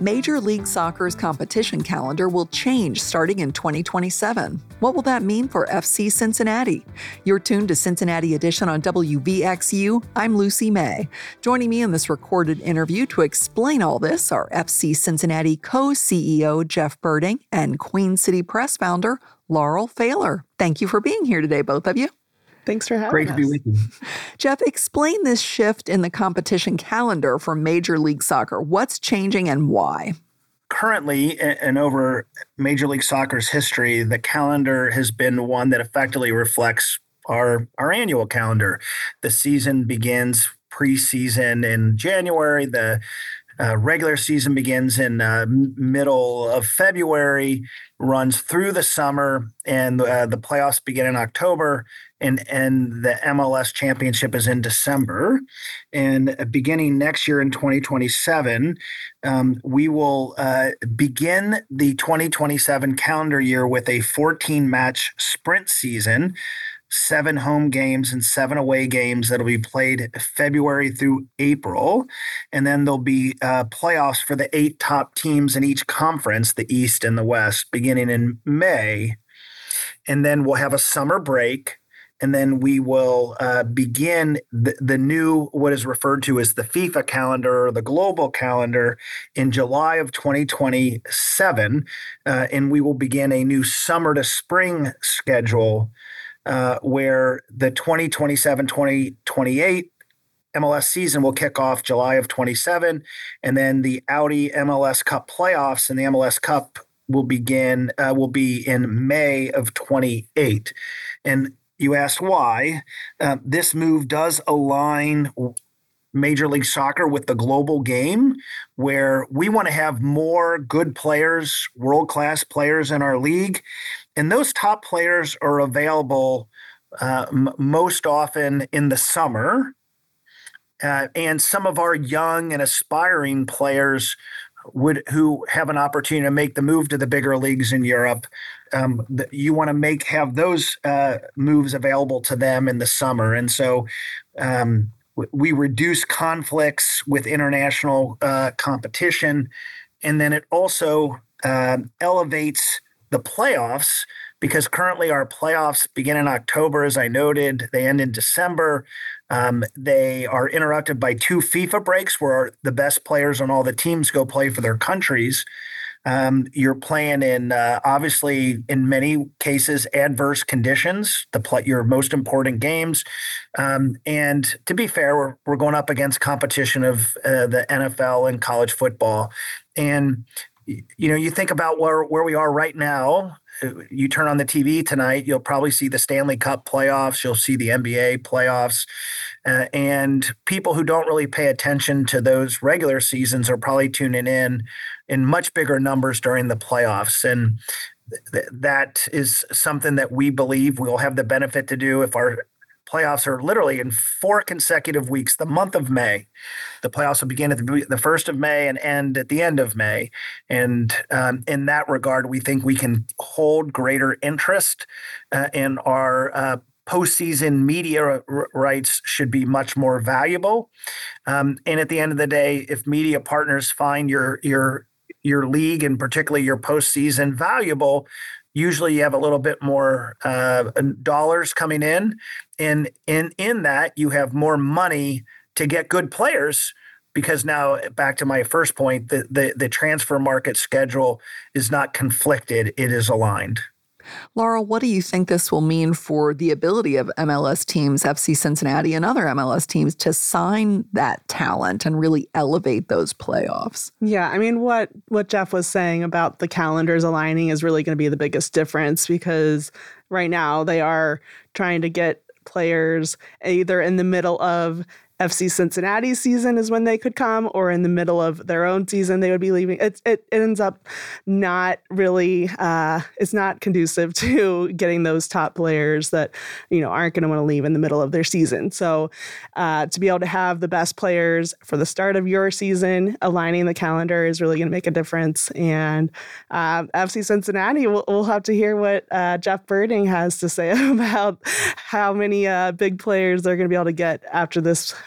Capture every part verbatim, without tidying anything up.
Major League Soccer's competition calendar will change starting in twenty twenty-seven. What will that mean for F C Cincinnati? You're tuned to Cincinnati Edition on W V X U. I'm Lucy May. Joining me in this recorded interview to explain all this are F C Cincinnati co-C E O Jeff Berding and Queen City Press founder Laurel Pfaller. Thank you for being here today, both of you. Thanks for having Great us. Great to be with you. Jeff, explain this shift in the competition calendar for Major League Soccer. What's changing and why? Currently, and over Major League Soccer's history, the calendar has been one that effectively reflects our, our annual calendar. The season begins preseason in January. The Uh, regular season begins in uh, middle of February, runs through the summer, and uh, the playoffs begin in October, and, and the M L S championship is in December. And beginning next year in twenty twenty-seven, um, we will uh, begin the twenty twenty-seven calendar year with a fourteen-match sprint season, seven home games and seven away games that'll be played February through April. And then there'll be uh, playoffs for the eight top teams in each conference, the East and the West, beginning in May. And then we'll have a summer break. And then we will uh, begin the, the new, what is referred to as the FIFA calendar or the global calendar in July of twenty twenty-seven. Uh, and we will begin a new summer to spring schedule Uh, where the twenty twenty-seven twenty twenty-eight M L S season will kick off July of twenty-seven, and then the Audi M L S Cup playoffs and the M L S Cup will begin uh, will be in May of twenty-eight. And you asked why. Uh, this move does align Major League Soccer with the global game, where we want to have more good players, world-class players in our league. And those top players are available uh, m- most often in the summer. Uh, and some of our young and aspiring players would who have an opportunity to make the move to the bigger leagues in Europe. Um, the, you want to make have those uh, moves available to them in the summer. And so um, w- we reduce conflicts with international uh, competition. And then it also uh, elevates the playoffs, because currently our playoffs begin in October, as I noted. They end in December. Um, they are interrupted by two FIFA breaks where our, the best players on all the teams go play for their countries. Um, you're playing in, uh, obviously, in many cases, adverse conditions, the play, your most important games. Um, and to be fair, we're, we're going up against competition of uh, the N F L and college football. And you know, you think about where, where we are right now. You turn on the T V tonight, you'll probably see the Stanley Cup playoffs. You'll see the N B A playoffs. Uh, and people who don't really pay attention to those regular seasons are probably tuning in in much bigger numbers during the playoffs. And th- that is something that we believe we'll have the benefit to do if our playoffs are literally in four consecutive weeks, the month of May. The playoffs will begin at the, the first of May and end at the end of May. And um, in that regard, we think we can hold greater interest uh, in our uh, postseason media r- rights should be much more valuable. Um, and at the end of the day, if media partners find your your your league and particularly your postseason valuable, usually you have a little bit more uh, dollars coming in. And in, in that, you have more money to get good players, because now, back to my first point, the, the, the transfer market schedule is not conflicted. It is aligned. Laurel, what do you think this will mean for the ability of M L S teams, F C Cincinnati and other M L S teams, to sign that talent and really elevate those playoffs? Yeah, I mean, what what Jeff was saying about the calendars aligning is really going to be the biggest difference, because right now they are trying to get players either in the middle of F C Cincinnati's season is when they could come, or in the middle of their own season they would be leaving. It, it, it ends up not really, uh, it's not conducive to getting those top players that, you know, aren't going to want to leave in the middle of their season. So uh, to be able to have the best players for the start of your season, aligning the calendar is really going to make a difference. And uh, F C Cincinnati, we'll, we'll have to hear what uh, Jeff Berding has to say about how many uh, big players they're going to be able to get after this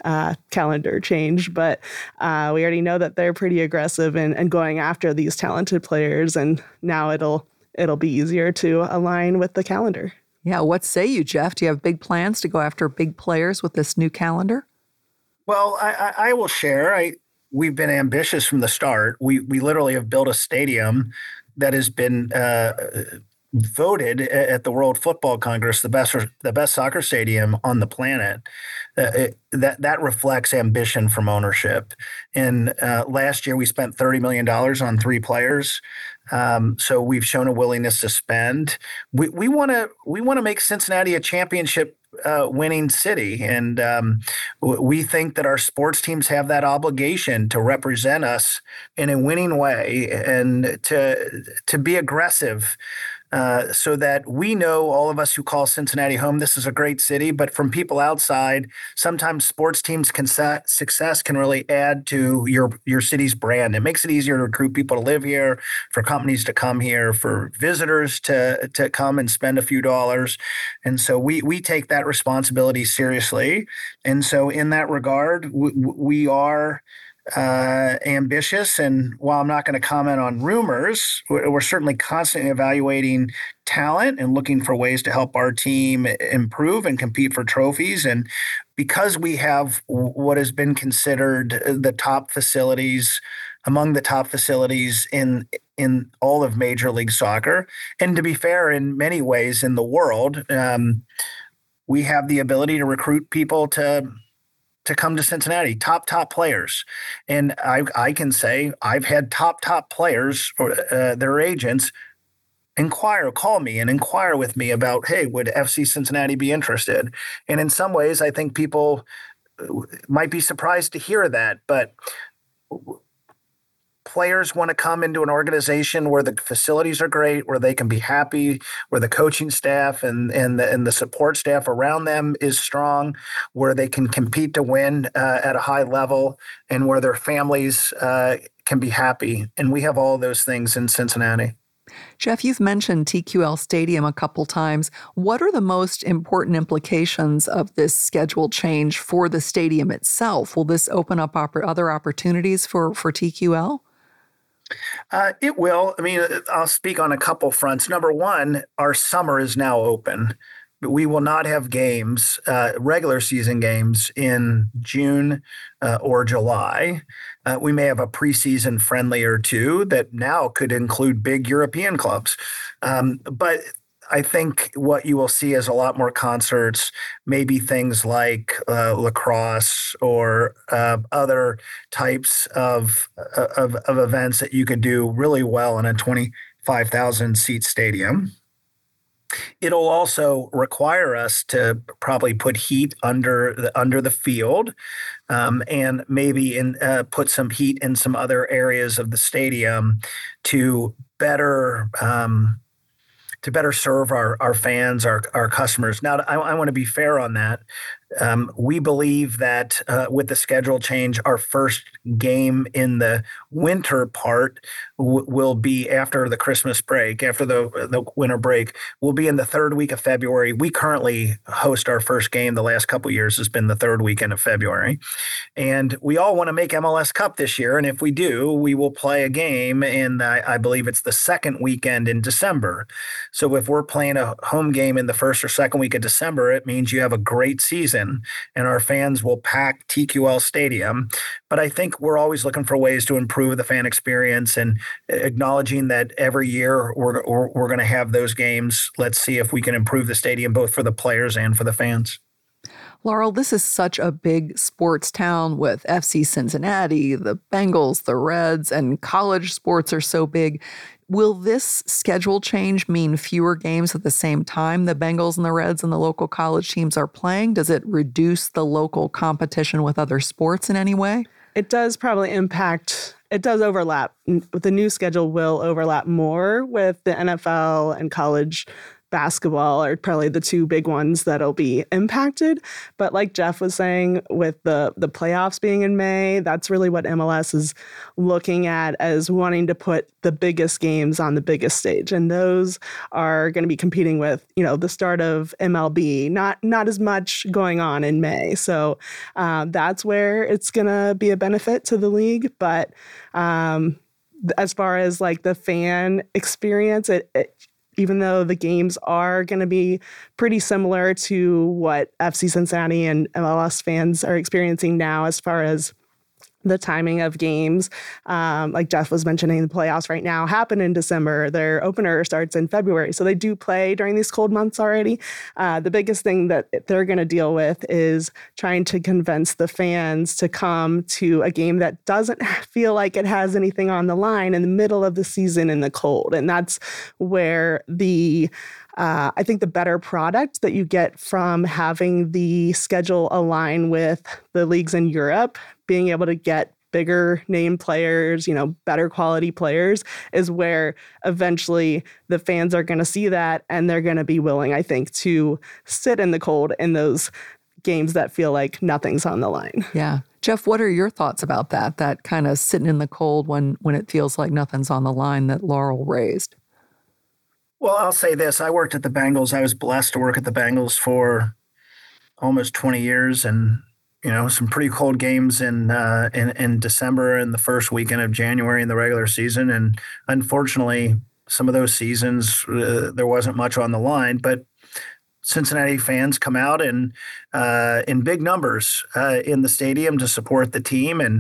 uh, calendar change. But uh, we already know that they're pretty aggressive in, in going after these talented players. And now it'll it'll be easier to align with the calendar. Yeah, what say you, Jeff? Do you have big plans to go after big players with this new calendar? Well, I, I, I will share. I we've been ambitious from the start. We we literally have built a stadium that has been uh, voted at the World Football Congress the best the best soccer stadium on the planet. Uh, it, that that reflects ambition from ownership. And uh, last year we spent thirty million dollars on three players. Um, so we've shown a willingness to spend. We we want to we want to make Cincinnati a championship uh, winning city, and um, we think that our sports teams have that obligation to represent us in a winning way and to to be aggressive. Uh, so that we know, all of us who call Cincinnati home, this is a great city. But from people outside, sometimes sports teams' can success can really add to your your city's brand. It makes it easier to recruit people to live here, for companies to come here, for visitors to to come and spend a few dollars. And so we we take that responsibility seriously. And so in that regard, we, we are uh, ambitious. And while I'm not going to comment on rumors, we're, we're certainly constantly evaluating talent and looking for ways to help our team improve and compete for trophies. And because we have what has been considered the top facilities, among the top facilities in in all of Major League Soccer, and to be fair, in many ways in the world, um, we have the ability to recruit people to to come to Cincinnati, top, top players. And I, I can say I've had top, top players or uh, their agents inquire, call me and inquire with me about, hey, would F C Cincinnati be interested? And in some ways, I think people might be surprised to hear that, but players want to come into an organization where the facilities are great, where they can be happy, where the coaching staff and and the, and the support staff around them is strong, where they can compete to win uh, at a high level, and where their families uh, can be happy. And we have all those things in Cincinnati. Jeff, you've mentioned T Q L Stadium a couple times. What are the most important implications of this schedule change for the stadium itself? Will this open up opp- other opportunities for, for T Q L? Uh, it will. I mean, I'll speak on a couple fronts. Number one, our summer is now open. We will not have games, uh, regular season games in June uh, or July. Uh, we may have a preseason friendly or two that now could include big European clubs. Um, but I think what you will see is a lot more concerts, maybe things like uh, lacrosse or uh, other types of, of of events that you could do really well in a twenty-five thousand seat stadium. It'll also require us to probably put heat under the under the field, um, and maybe in uh, put some heat in some other areas of the stadium to better. Um, to better serve our, our fans, our, our customers. Now, I, I want to be fair on that. Um, we believe that uh, with the schedule change, our first game in the winter part w- will be after the Christmas break, after the, the winter break. We'll be in the third week of February. We currently host our first game. The last couple of years has been the third weekend of February. And we all want to make M L S Cup this year. And if we do, we will play a game in, I, I believe it's the second weekend in December. So if we're playing a home game in the first or second week of December, it means you have a great season and our fans will pack T Q L Stadium. But I think we're always looking for ways to improve the fan experience and acknowledging that every year we're, we're, we're going to have those games. Let's see if we can improve the stadium both for the players and for the fans. Laurel, this is such a big sports town with F C Cincinnati, the Bengals, the Reds, and college sports are so big. Will this schedule change mean fewer games at the same time the Bengals and the Reds and the local college teams are playing? Does it reduce the local competition with other sports in any way? It does probably impact, it does overlap. The new schedule will overlap more with the N F L and college basketball are probably the two big ones that'll be impacted. But like Jeff was saying, with the the playoffs being in May, that's really what M L S is looking at as wanting to put the biggest games on the biggest stage. And those are going to be competing with, you know, the start of M L B, not not as much going on in May. So uh, that's where it's going to be a benefit to the league. But um, as far as like the fan experience, it, it even though the games are going to be pretty similar to what F C Cincinnati and M L S fans are experiencing now as far as the timing of games. Um, like Jeff was mentioning, the playoffs right now happen in December. Their opener starts in February. So they do play during these cold months already. Uh, the biggest thing that they're going to deal with is trying to convince the fans to come to a game that doesn't feel like it has anything on the line in the middle of the season in the cold. And that's where the Uh, I think the better product that you get from having the schedule align with the leagues in Europe, being able to get bigger name players, you know, better quality players, is where eventually the fans are going to see that and they're going to be willing, I think, to sit in the cold in those games that feel like nothing's on the line. Yeah. Jeff, what are your thoughts about that, that kind of sitting in the cold when, when it feels like nothing's on the line that Laurel raised? Well, I'll say this. I worked at the Bengals. I was blessed to work at the Bengals for almost twenty years, and, you know, some pretty cold games in, uh, in, in December and the first weekend of January in the regular season. And unfortunately, some of those seasons, uh, there wasn't much on the line, but Cincinnati fans come out and uh, in big numbers uh, in the stadium to support the team. And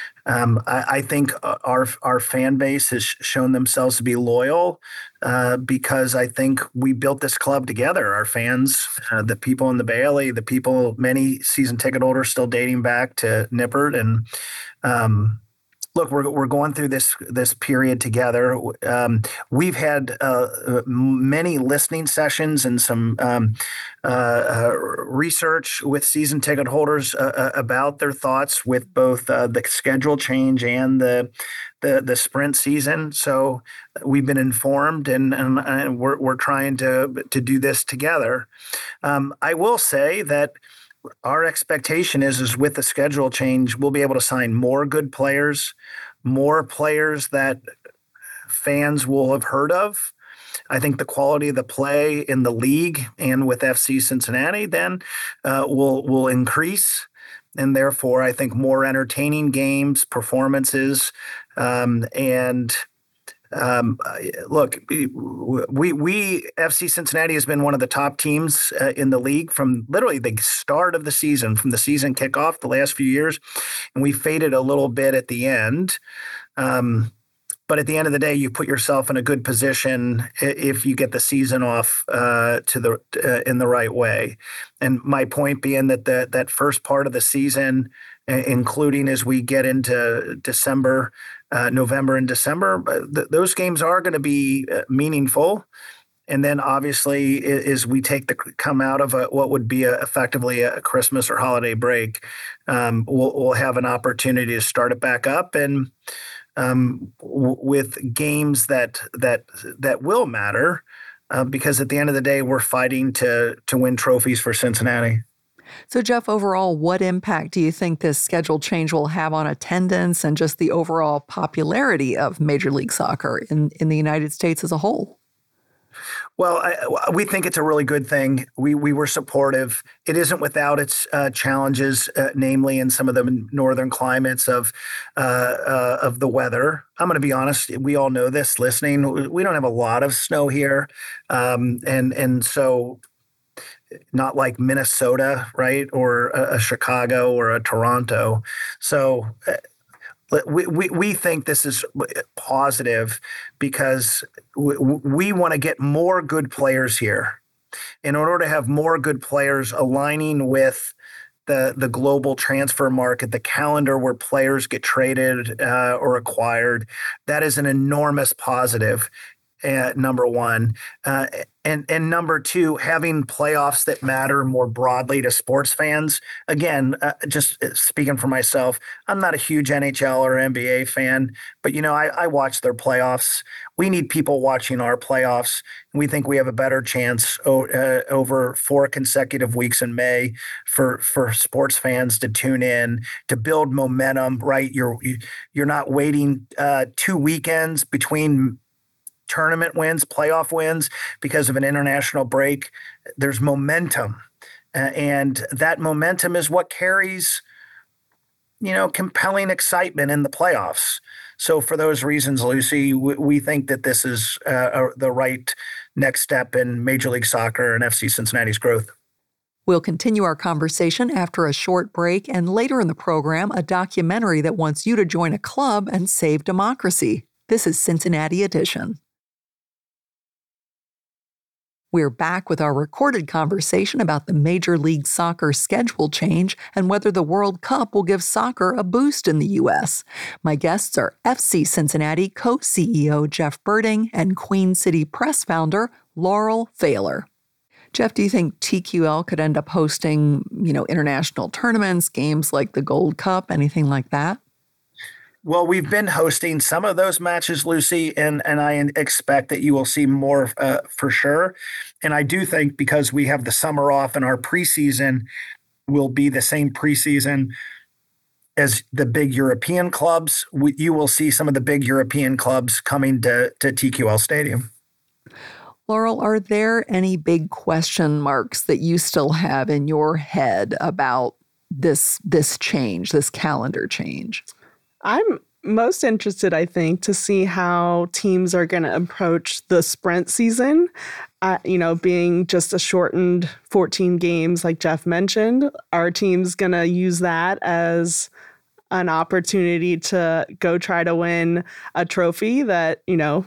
Um, I, I think our our fan base has shown themselves to be loyal uh, because I think we built this club together. Our fans, uh, the people in the Bailey, the people, many season ticket holders still dating back to Nippert. And um, look, we're we're going through this this period together. Um, we've had uh, many listening sessions and some um, uh, uh, research with season ticket holders uh, about their thoughts with both uh, the schedule change and the the the sprint season. So we've been informed, and and, and we're we're trying to to do this together. Um, I will say that our expectation is, is with the schedule change, we'll be able to sign more good players, more players that fans will have heard of. I think the quality of the play in the league and with F C Cincinnati then uh, will will increase. And therefore, I think more entertaining games, performances, um, and Um, look, we we F C Cincinnati has been one of the top teams uh, in the league from literally the start of the season, from the season kickoff the last few years, and we faded a little bit at the end. Um, but at the end of the day, you put yourself in a good position if you get the season off uh, to the uh, in the right way. And my point being that the, that first part of the season, including as we get into December. Uh, November and December, th- those games are going to be uh, meaningful. And then obviously as we take the come out of a, what would be a, effectively a Christmas or holiday break, um, we'll, we'll have an opportunity to start it back up and um, w- with games that that that will matter uh, because at the end of the day, we're fighting to to win trophies for Cincinnati. So, Jeff, overall, what impact do you think this schedule change will have on attendance and just the overall popularity of Major League Soccer in, in the United States as a whole? Well, I, we think it's a really good thing. We we were supportive. It isn't without its uh, challenges, uh, namely in some of the northern climates of uh, uh, of the weather. I'm going to be honest. We all know this. Listening, we don't have a lot of snow here, um, and and so. Not like Minnesota, right, or a, a Chicago or a Toronto. So uh, we, we we think this is positive because we, we want to get more good players here. In order to have more good players aligning with the the global transfer market, the calendar where players get traded uh, or acquired, that is an enormous positive. Uh, number one. Uh, And and number two, having playoffs that matter more broadly to sports fans. Again, uh, just speaking for myself, I'm not a huge N H L or N B A fan, but you know, I, I watch their playoffs. We need people watching our playoffs. We think we have a better chance o- uh, over four consecutive weeks in May for for sports fans to tune in, to build momentum. Right, you're you're not waiting uh, two weekends between tournament wins, playoff wins because of an international break. There's momentum. Uh, and that momentum is what carries, you know, compelling excitement in the playoffs. So for those reasons, Lucy, we, we think that this is uh, the right next step in Major League Soccer and F C Cincinnati's growth. We'll continue our conversation after a short break, and later in the program, a documentary that wants you to join a club and save democracy. This is Cincinnati Edition. We're back with our recorded conversation about the Major League Soccer schedule change and whether the World Cup will give soccer a boost in the U S. My guests are F C Cincinnati co-C E O Jeff Berding and Queen City Press founder Laurel Pfaller. Jeff, do you think T Q L could end up hosting, you know, international tournaments, games like the Gold Cup, anything like that? Well, we've been hosting some of those matches, Lucy, and, and I expect that you will see more uh, for sure. And I do think because we have the summer off and our preseason will be the same preseason as the big European clubs, we, you will see some of the big European clubs coming to, to T Q L Stadium. Laurel, are there any big question marks that you still have in your head about this this change, this calendar change? I'm most interested, I think, to see how teams are going to approach the sprint season. Uh, you know, being just a shortened fourteen games, like Jeff mentioned, our team's going to use that as an opportunity to go try to win a trophy that, you know,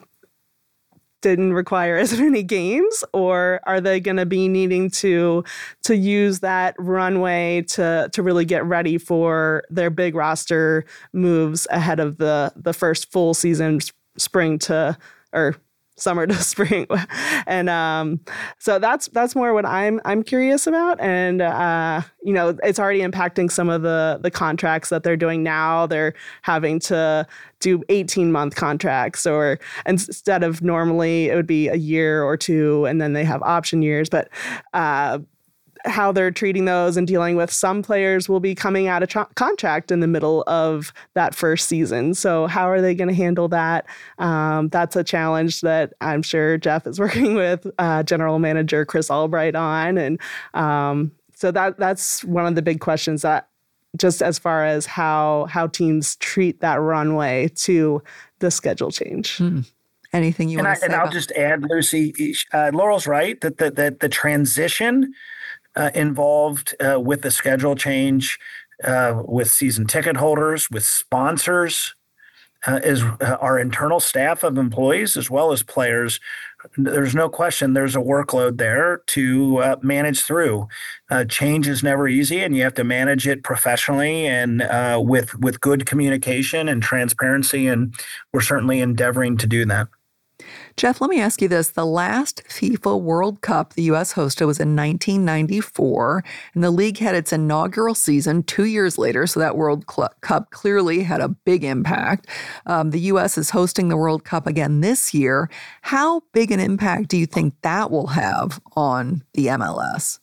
didn't require as many games, or are they going to be needing to to use that runway to to really get ready for their big roster moves ahead of the the first full season, spring to or summer to spring? And um, so that's that's more what I'm I'm curious about. And uh, you know, it's already impacting some of the the contracts that they're doing now. They're having to do eighteen month contracts, or instead of normally it would be a year or two, and then they have option years. But uh, how they're treating those and dealing with some players will be coming out of tra- contract in the middle of that first season. So how are they going to handle that? Um, that's a challenge that I'm sure Jeff is working with uh, General Manager Chris Albright on. And um, so that that's one of the big questions, that just as far as how how teams treat that runway to the schedule change. Hmm. Anything you and want I, to say? And I'll about- just add, Lucy, uh, Laurel's right that the, that the transition Uh, involved uh, with the schedule change, uh, with season ticket holders, with sponsors, uh, is uh, our internal staff of employees as well as players. There's no question there's a workload there to uh, manage through. Uh, change is never easy, and you have to manage it professionally and uh, with with good communication and transparency, and we're certainly endeavoring to do that. Jeff, let me ask you this. The last FIFA World Cup the U S hosted was in nineteen ninety-four, and the league had its inaugural season two years later, so that World Cup clearly had a big impact. Um, the U S is hosting the World Cup again this year. How big an impact do you think that will have on the M L S?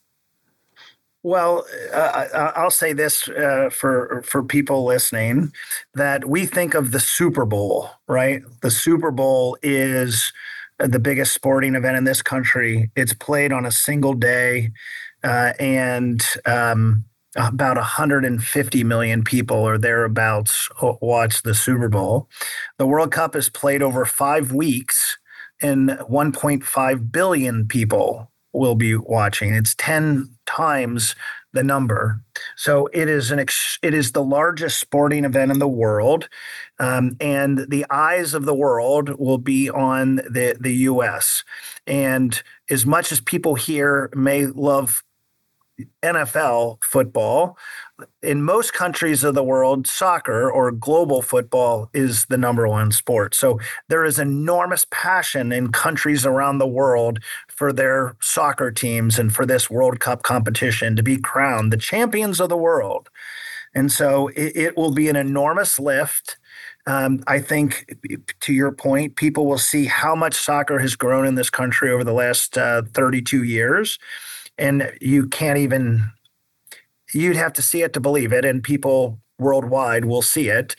Well, uh, I'll say this uh, for for people listening, that we think of the Super Bowl, right? The Super Bowl is the biggest sporting event in this country. It's played on a single day, uh, and um, about one hundred fifty million people or thereabouts watch the Super Bowl. The World Cup is played over five weeks, and one point five billion people will be watching. It's ten times the number. So it is an ex- it is the largest sporting event in the world, um, and the eyes of the world will be on the the U S. And as much as people here may love N F L football. In most countries of the world, soccer or global football is the number one sport. So there is enormous passion in countries around the world for their soccer teams and for this World Cup competition to be crowned the champions of the world. And so it, it will be an enormous lift. Um, I think, to your point, people will see how much soccer has grown in this country over the last uh, thirty-two years. And you can't even, you'd have to see it to believe it. And people worldwide will see it.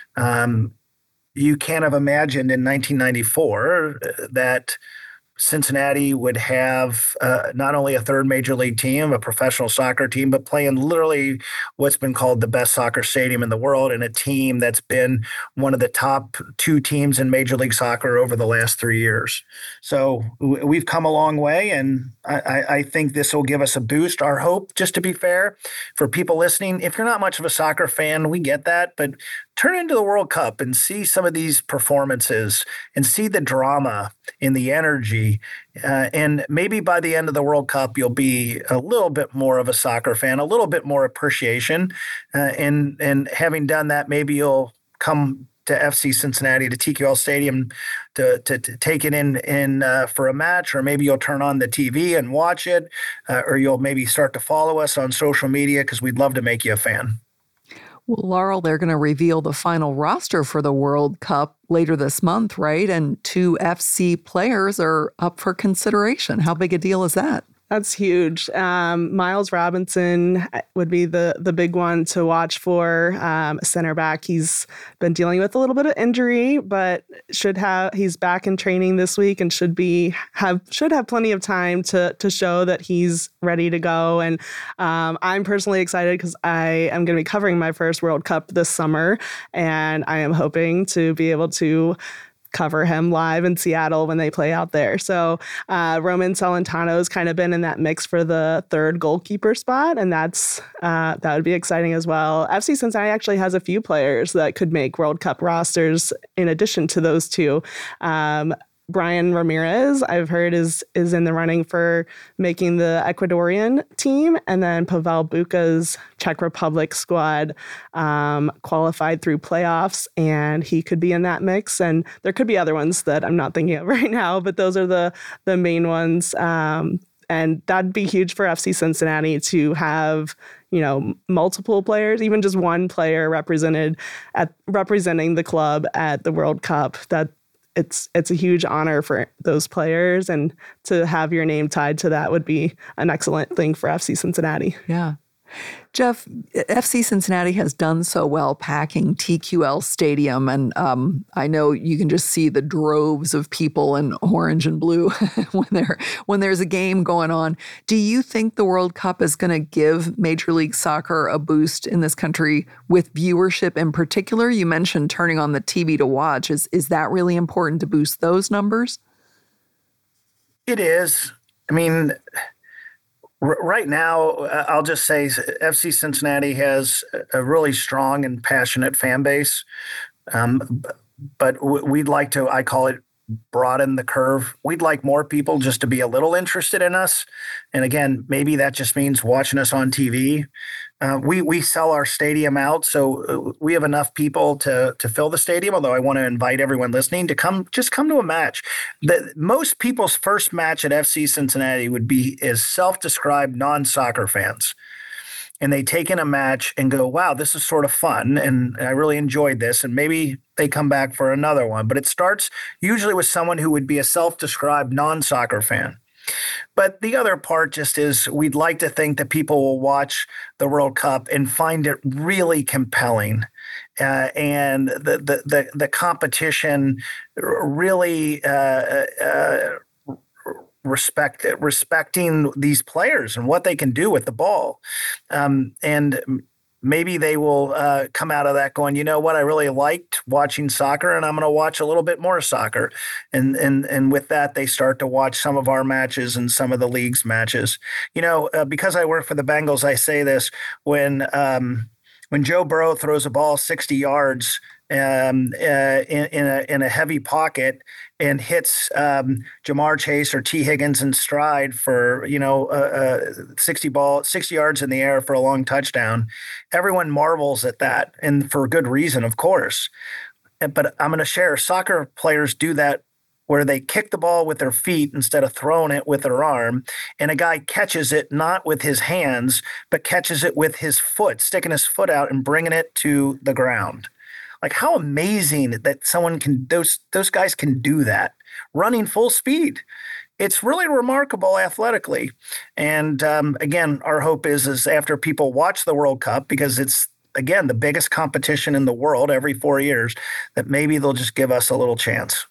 Um, you can't have imagined in nineteen ninety-four that Cincinnati would have uh, not only a third major league team, a professional soccer team, but playing literally what's been called the best soccer stadium in the world, and a team that's been one of the top two teams in Major League Soccer over the last three years. So w- we've come a long way, and I, I think this will give us a boost. Our hope, just to be fair, for people listening, if you're not much of a soccer fan, we get that, but turn into the World Cup and see some of these performances and see the drama and the energy. Uh, and maybe by the end of the World Cup, you'll be a little bit more of a soccer fan, a little bit more appreciation. Uh, and, and having done that, maybe you'll come to F C Cincinnati, to T Q L Stadium, to, to, to take it in, in uh, for a match, or maybe you'll turn on the T V and watch it, uh, or you'll maybe start to follow us on social media, because we'd love to make you a fan. Well, Laurel, they're going to reveal the final roster for the World Cup later this month, right? And two F C players are up for consideration. How big a deal is that? That's huge. Um, Miles Robinson would be the the big one to watch for. Um, center back. He's been dealing with a little bit of injury, but should have. He's back in training this week and should be have should have plenty of time to to show that he's ready to go. And um, I'm personally excited because I am going to be covering my first World Cup this summer, and I am hoping to be able to cover him live in Seattle when they play out there. So uh, Roman Celentano's kind of been in that mix for the third goalkeeper spot, and that's uh, that would be exciting as well. F C Cincinnati actually has a few players that could make World Cup rosters in addition to those two. Um, Brian Ramirez, I've heard, is is in the running for making the Ecuadorian team. And then Pavel Buka's Czech Republic squad um, qualified through playoffs, and he could be in that mix. And there could be other ones that I'm not thinking of right now, but those are the, the main ones. Um, and that'd be huge for F C Cincinnati to have, you know, multiple players, even just one player represented at representing the club at the World Cup. That It's it's a huge honor for those players, and to have your name tied to that would be an excellent thing for F C Cincinnati. Yeah. Jeff, F C Cincinnati has done so well packing T Q L Stadium, and um, I know you can just see the droves of people in orange and blue when there when there's a game going on. Do you think the World Cup is going to give Major League Soccer a boost in this country with viewership in particular? You mentioned turning on the T V to watch. Is is that really important to boost those numbers? It is. I mean, right now, I'll just say F C Cincinnati has a really strong and passionate fan base, um, but we'd like to, I call it, broaden the curve. We'd like more people just to be a little interested in us. And again, maybe that just means watching us on T V. Uh, we we sell our stadium out, so we have enough people to to fill the stadium. Although I want to invite everyone listening to come, just come to a match. The, most people's first match at F C Cincinnati would be as self-described non-soccer fans. And they take in a match and go, wow, this is sort of fun, and I really enjoyed this. And maybe they come back for another one. But it starts usually with someone who would be a self-described non-soccer fan. But the other part just is we'd like to think that people will watch the World Cup and find it really compelling. Uh, and the, the, the, the competition really uh, uh, respect respecting these players and what they can do with the ball. Um, and maybe they will uh, come out of that going, you know what, I really liked watching soccer, and I'm going to watch a little bit more soccer. And and and with that, they start to watch some of our matches and some of the league's matches. You know, uh, because I work for the Bengals, I say this, when um, when Joe Burrow throws a ball sixty yards um, uh, in, in, a, in a heavy pocket and hits um, Jamar Chase or T. Higgins in stride for, you know, uh, uh, sixty ball, sixty yards in the air for a long touchdown. Everyone marvels at that, and for good reason, of course. But I'm going to share, soccer players do that where they kick the ball with their feet instead of throwing it with their arm, and a guy catches it not with his hands, but catches it with his foot, sticking his foot out and bringing it to the ground. Like, how amazing that someone can, those those guys can do that, running full speed. It's really remarkable athletically. And um, again, our hope is, is after people watch the World Cup, because it's, again, the biggest competition in the world every four years, that maybe they'll just give us a little chance.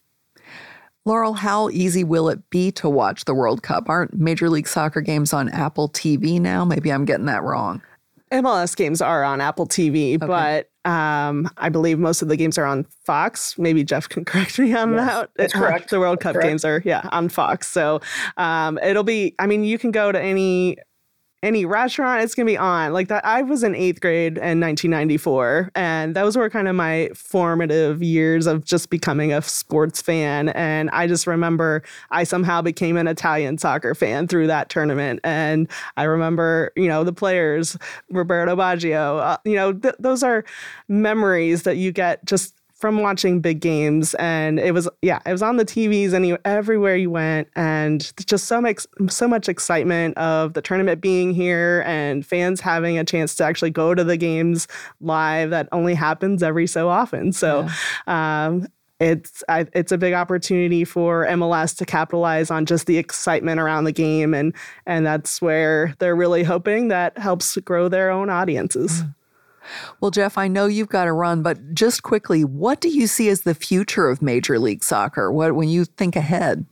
Laurel, how easy will it be to watch the World Cup? Aren't Major League Soccer games on Apple T V now? Maybe I'm getting that wrong. M L S games are on Apple T V, okay. but um, I believe most of the games are on Fox. Maybe Jeff can correct me on yes, that. That's correct. The World that's Cup correct. games are, yeah, on Fox. So um, it'll be, I mean, you can go to any any restaurant, it's going to be on. Like that. I was in eighth grade in nineteen ninety-four, and those were kind of my formative years of just becoming a sports fan. And I just remember I somehow became an Italian soccer fan through that tournament. And I remember, you know, the players, Roberto Baggio, uh, you know, th- those are memories that you get just from watching big games. And it was, yeah, it was on the T Vs and everywhere you went, and just so much, so much excitement of the tournament being here and fans having a chance to actually go to the games live. That only happens every so often. So, yeah. um, It's I, it's a big opportunity for M L S to capitalize on just the excitement around the game, and and that's where they're really hoping that helps grow their own audiences. Mm. Well, Jeff, I know you've got to run, but just quickly, what do you see as the future of Major League Soccer? What when you think ahead?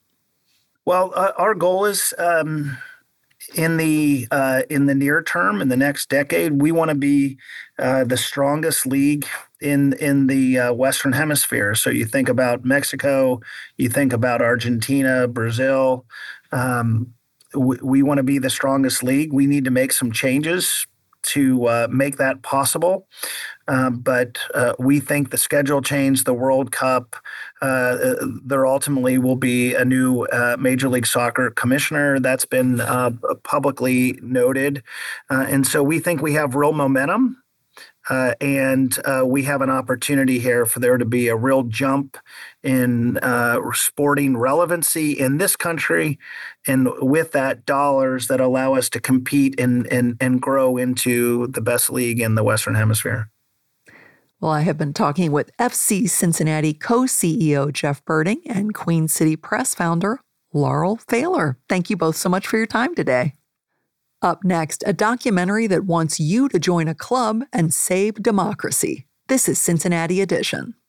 Well, uh, our goal is um, in the uh, in the near term, in the next decade, we want to be uh, the strongest league in in the uh, Western Hemisphere. So you think about Mexico, you think about Argentina, Brazil. Um, we, we want to be the strongest league. We need to make some changes to uh, make that possible. Um, but uh, we think the schedule change, the World Cup, uh, there ultimately will be a new uh, Major League Soccer commissioner. That's been uh, publicly noted. Uh, and so we think we have real momentum. Uh, and uh, we have an opportunity here for there to be a real jump in uh, sporting relevancy in this country, and with that, dollars that allow us to compete and, and, and grow into the best league in the Western Hemisphere. Well, I have been talking with F C Cincinnati co-C E O Jeff Berding and Queen City Press founder Laurel Pfahler. Thank you both so much for your time today. Up next, a documentary that wants you to join a club and save democracy. This is Cincinnati Edition.